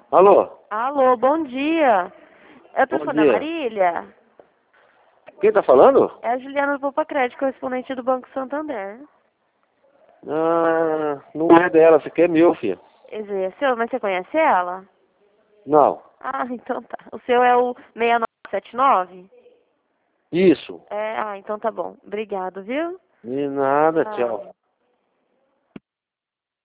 Alô? Alô, bom dia. Eu tô Bom falando da dia. Marília. Quem tá falando? É a Juliana do Poupa Crédito, correspondente do Banco Santander. Ah, não é dela, você quer meu, filho. Exerceu, mas você conhece ela? Não. Ah, então tá. O seu é o 6979? Isso. É, então tá bom. Obrigado, viu? De nada, tchau. Tchau.